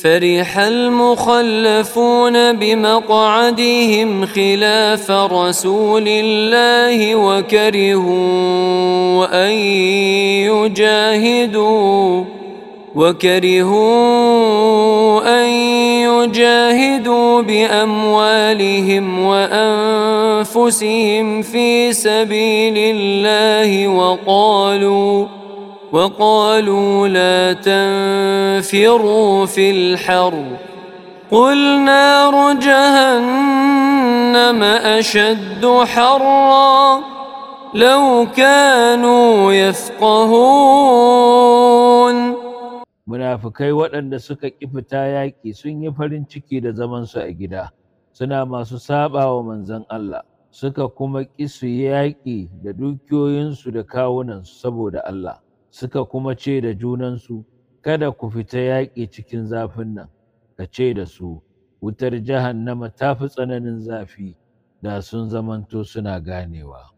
فرح المخلفون بمقعدهم خلاف رسول الله وكرهوا أن يجاهدوا بأموالهم وأنفسهم في سبيل الله وقالوا لا تنفروا في الحر قل نار جهنم أشد حرا لو كانوا يفقهون. munafukai waɗanda suka ƙi fita yaƙi sun yi farin ciki da zamansu a gida, suna masu saɓa wa manzon Allah, suka kuma ƙi su yi yaƙi da dukiyoyinsu da kawunansu saboda Allah, suka kuma ce da junansu, kada ku fita yaƙi cikin zafin nan, ka ce da su, wutar jahannama ta fi tsananin zafi, da sun zamanto suna ganewa.